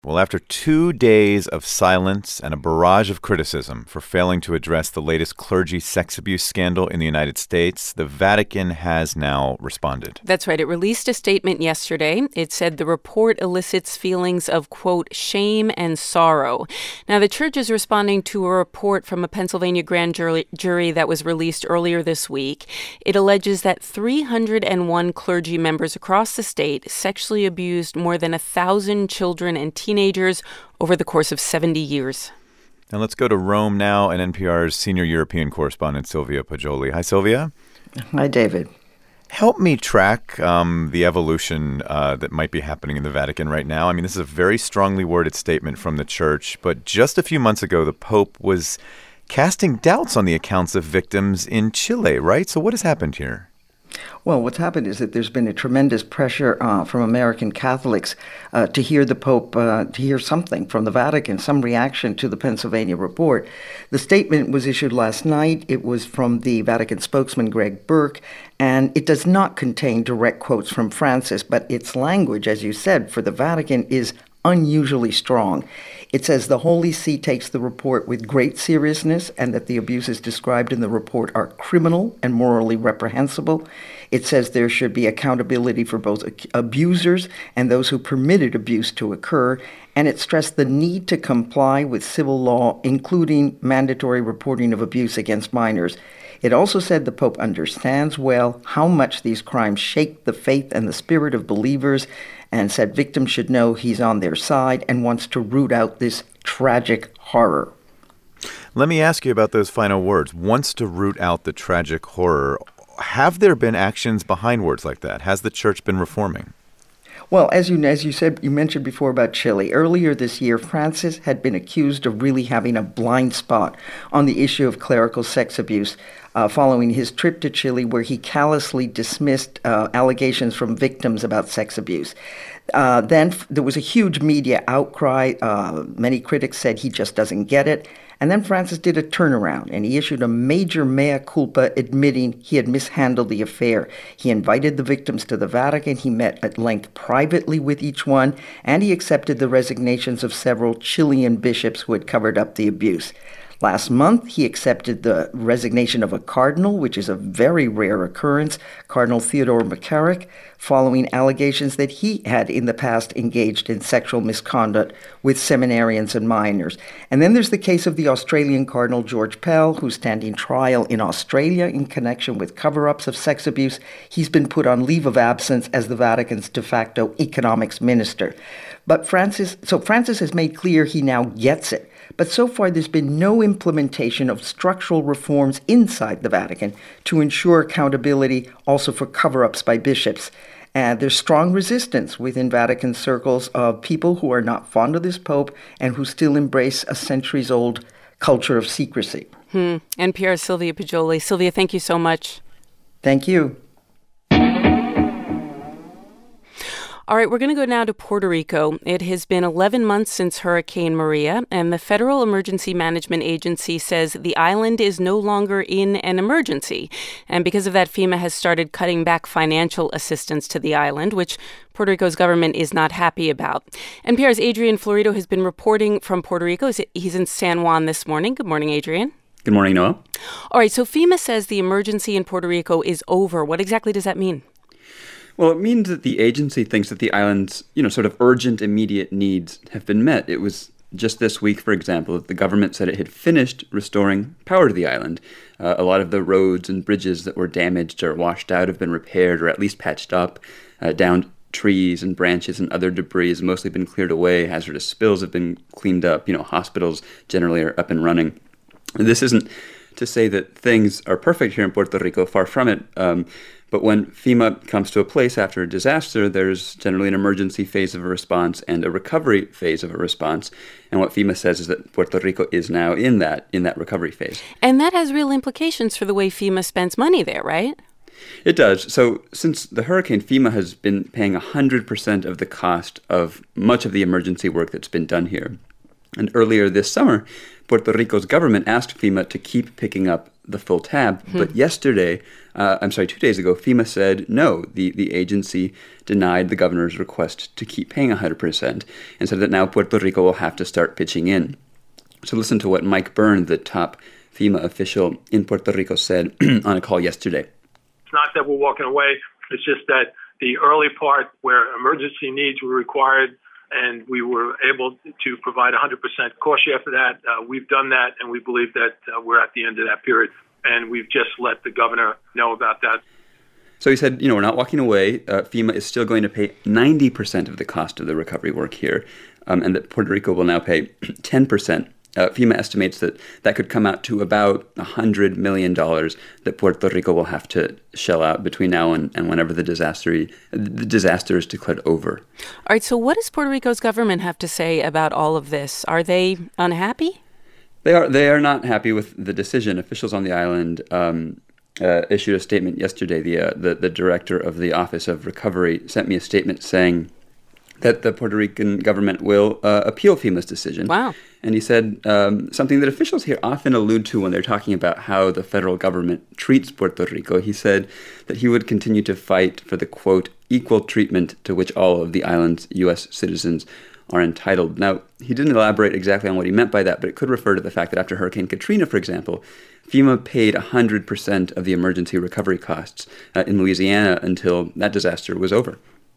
Well, after 2 days of silence and a barrage of criticism for failing to address the latest clergy sex abuse scandal in the United States, the Vatican has now responded. That's right. It released a statement yesterday. It said the report elicits feelings of, quote, shame and sorrow. Now, the church is responding to a report from a Pennsylvania grand jury that was released earlier this week. It alleges that 301 clergy members across the state sexually abused more than 1,000 children and teenagers over the course of 70 years. Now let's go to Rome now and NPR's senior European correspondent, Sylvia Poggioli. Hi, Sylvia. Hi, David. Help me track the evolution that might be happening in the Vatican right now. I mean, this is a very strongly worded statement from the church, but just a few months ago, the Pope was casting doubts on the accounts of victims in Chile, right? So what has happened here? Well, what's happened is that there's been a tremendous pressure from American Catholics to hear the Pope, to hear something from the Vatican, some reaction to the Pennsylvania report. The statement was issued last night. It was from the Vatican spokesman, Greg Burke, and it does not contain direct quotes from Francis, but its language, as you said, for the Vatican is unusually strong. It says the Holy See takes the report with great seriousness and that the abuses described in the report are criminal and morally reprehensible. It says there should be accountability for both abusers and those who permitted abuse to occur. And it stressed the need to comply with civil law, including mandatory reporting of abuse against minors. It also said the Pope understands well how much these crimes shake the faith and the spirit of believers, and said victims should know he's on their side and wants to root out this tragic horror. Let me ask you about those final words. Wants to root out the tragic horror. Have there been actions behind words like that? Has the church been reforming? Well, as you said, you mentioned before about Chile. Earlier this year, Francis had been accused of really having a blind spot on the issue of clerical sex abuse following his trip to Chile, where he callously dismissed allegations from victims about sex abuse. Then there was a huge media outcry. Many critics said he just doesn't get it. And then Francis did a turnaround, and he issued a major mea culpa admitting he had mishandled the affair. He invited the victims to the Vatican. He met at length privately with each one, and he accepted the resignations of several Chilean bishops who had covered up the abuse. Last month, he accepted the resignation of a cardinal, which is a very rare occurrence, Cardinal Theodore McCarrick, following allegations that he had in the past engaged in sexual misconduct with seminarians and minors. And then there's the case of the Australian Cardinal George Pell, who's standing trial in Australia in connection with cover-ups of sex abuse. He's been put on leave of absence as the Vatican's de facto economics minister. But Francis has made clear he now gets it. But so far, there's been no implementation of structural reforms inside the Vatican to ensure accountability also for cover-ups by bishops. And there's strong resistance within Vatican circles of people who are not fond of this pope and who still embrace a centuries-old culture of secrecy. NPR's Sylvia Poggioli. Sylvia, thank you so much. Thank you. All right, we're going to go now to Puerto Rico. It has been 11 months since Hurricane Maria, and the Federal Emergency Management Agency says the island is no longer in an emergency. And because of that, FEMA has started cutting back financial assistance to the island, which Puerto Rico's government is not happy about. NPR's Adrian Florido has been reporting from Puerto Rico. He's in San Juan this morning. Good morning, Adrian. Good morning, Noah. All right, so FEMA says the emergency in Puerto Rico is over. What exactly does that mean? Well, it means that the agency thinks that the island's, sort of urgent, immediate needs have been met. It was just this week, for example, that the government said it had finished restoring power to the island. A lot of the roads and bridges that were damaged or washed out have been repaired or at least patched up. Downed trees and branches and other debris has mostly been cleared away. Hazardous spills have been cleaned up. Hospitals generally are up and running. This isn't to say that things are perfect here in Puerto Rico, far from it. But when FEMA comes to a place after a disaster, there's generally an emergency phase of a response and a recovery phase of a response. And what FEMA says is that Puerto Rico is now in that recovery phase. And that has real implications for the way FEMA spends money there, right? It does. So since the hurricane, FEMA has been paying 100% of the cost of much of the emergency work that's been done here. And earlier this summer, Puerto Rico's government asked FEMA to keep picking up the full tab. But 2 days ago, FEMA said no. The agency denied the governor's request to keep paying 100% and said that now Puerto Rico will have to start pitching in. So listen to what Mike Byrne, the top FEMA official in Puerto Rico, said on a call yesterday. It's not that we're walking away. It's just that the early part where emergency needs were required and we were able to provide 100% cost share for that, we've done that, and we believe that we're at the end of that period. And we've just let the governor know about that. So he said, we're not walking away. FEMA is still going to pay 90% of the cost of the recovery work here, and that Puerto Rico will now pay 10%. FEMA estimates that could come out to about $100 million that Puerto Rico will have to shell out between now and whenever the disaster is declared over. All right, so what does Puerto Rico's government have to say about all of this? Are they unhappy? They are not happy with the decision. Officials on the island issued a statement yesterday. The director of the Office of Recovery sent me a statement saying that the Puerto Rican government will appeal FEMA's decision. Wow. And he said something that officials here often allude to when they're talking about how the federal government treats Puerto Rico. He said that he would continue to fight for the, quote, equal treatment to which all of the island's U.S. citizens are entitled. Now, he didn't elaborate exactly on what he meant by that, but it could refer to the fact that after Hurricane Katrina, for example, FEMA paid 100% of the emergency recovery costs in Louisiana until that disaster was over.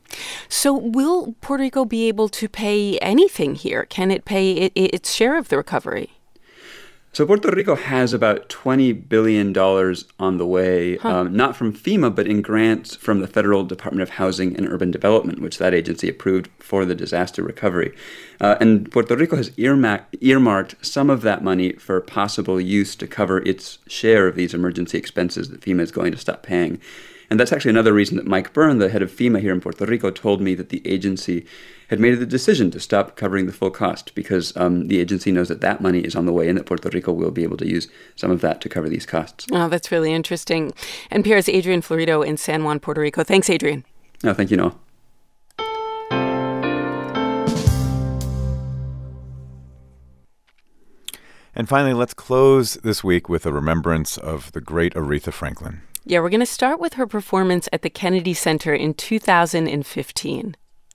So will Puerto Rico be able to pay anything here? Can it pay its share of the recovery? So Puerto Rico has about $20 billion on the way, not from FEMA, but in grants from the Federal Department of Housing and Urban Development, which that agency approved for the disaster recovery. And Puerto Rico has earmarked some of that money for possible use to cover its share of these emergency expenses that FEMA is going to stop paying. And that's actually another reason that Mike Byrne, the head of FEMA here in Puerto Rico, told me that the agency had made the decision to stop covering the full cost because the agency knows that money is on the way and that Puerto Rico will be able to use some of that to cover these costs. Oh, that's really interesting. NPR's Adrian Florido in San Juan, Puerto Rico. Thanks, Adrian. Oh, thank you, Noah. And finally, let's close this week with a remembrance of the great Aretha Franklin. Yeah, we're going to start with her performance at the Kennedy Center in 2015.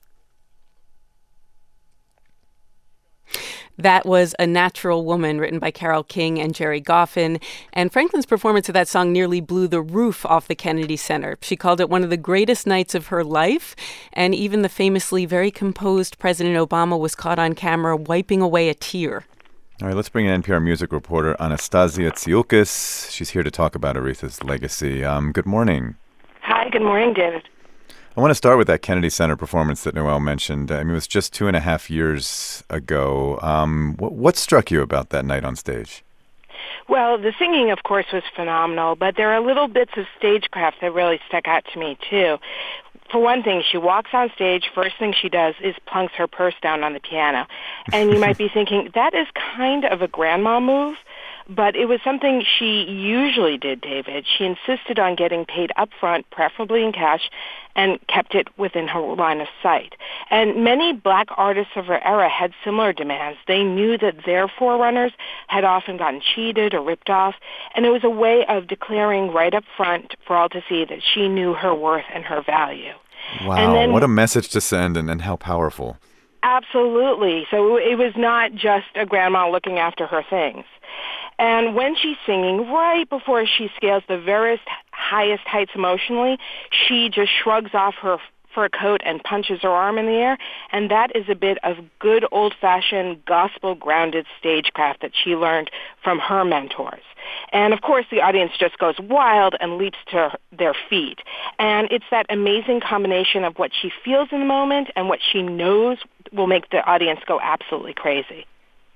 That was A Natural Woman, written by Carole King and Jerry Goffin. And Franklin's performance of that song nearly blew the roof off the Kennedy Center. She called it one of the greatest nights of her life. And even the famously very composed President Obama was caught on camera wiping away a tear. All right, let's bring in NPR music reporter Anastasia Tsioukas. She's here to talk about Aretha's legacy. Good morning. Hi, good morning, David. I want to start with that Kennedy Center performance that Noelle mentioned. I mean, it was just 2.5 years ago. What struck you about that night on stage? Well, the singing, of course, was phenomenal, but there are little bits of stagecraft that really stuck out to me, too. For one thing, she walks on stage, first thing she does is plunks her purse down on the piano. And you might be thinking, that is kind of a grandma move, but it was something she usually did, David. She insisted on getting paid up front, preferably in cash, and kept it within her line of sight. And many black artists of her era had similar demands. They knew that their forerunners had often gotten cheated or ripped off, and it was a way of declaring right up front for all to see that she knew her worth and her value. Wow, what a message to send and how powerful. Absolutely. So it was not just a grandma looking after her things. And when she's singing, right before she scales the very highest heights emotionally, she just shrugs off her fur coat and punches her arm in the air, and that is a bit of good old-fashioned gospel-grounded stagecraft that she learned from her mentors. And, of course, the audience just goes wild and leaps to their feet. And it's that amazing combination of what she feels in the moment and what she knows will make the audience go absolutely crazy.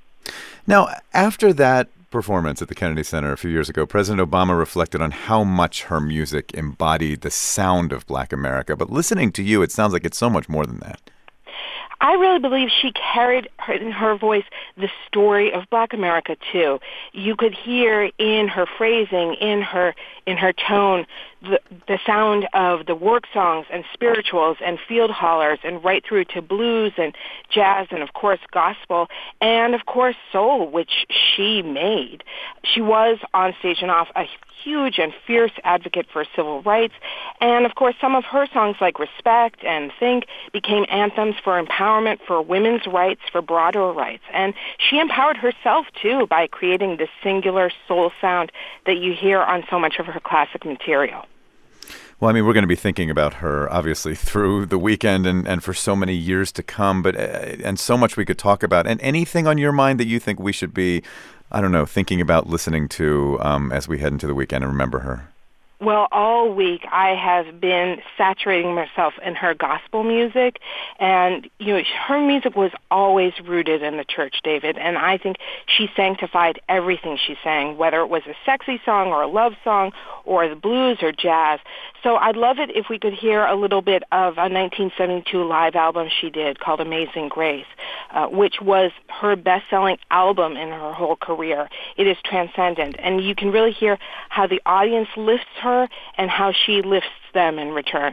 Now, after that performance at the Kennedy Center a few years ago, President Obama reflected on how much her music embodied the sound of Black America. But listening to you, it sounds like it's so much more than that. I really believe she carried in her voice the story of Black America too. You could hear in her phrasing, in her tone, the sound of the work songs and spirituals and field hollers, and right through to blues and jazz and, of course, gospel, and, of course, soul, which she made. She was, on stage and off, a huge and fierce advocate for civil rights. And, of course, some of her songs like Respect and Think became anthems for empowerment, for women's rights, for broader rights. And she empowered herself, too, by creating this singular soul sound that you hear on so much of her classic material. Well, I mean, we're going to be thinking about her, obviously, through the weekend and for so many years to come, but and so much we could talk about. And anything on your mind that you think we should be, I don't know, thinking about listening to as we head into the weekend and remember her? Well, all week I have been saturating myself in her gospel music, and her music was always rooted in the church, David, and I think she sanctified everything she sang, whether it was a sexy song or a love song or the blues or jazz. So I'd love it if we could hear a little bit of a 1972 live album she did called Amazing Grace, which was her best-selling album in her whole career. It is transcendent, and you can really hear how the audience lifts her and how she lifts them in return.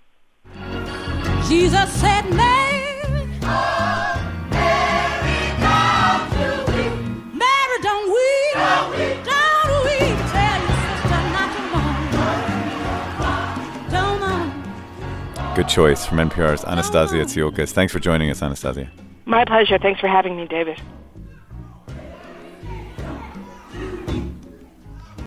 Jesus said, Mary, oh, Mary, don't you weep. Mary, don't weep. Don't weep. Don't weep. Tell your sister not to mourn. Don't mourn. Good choice from NPR's Anastasia Tsiolkas. Thanks for joining us, Anastasia. My pleasure. Thanks for having me, David.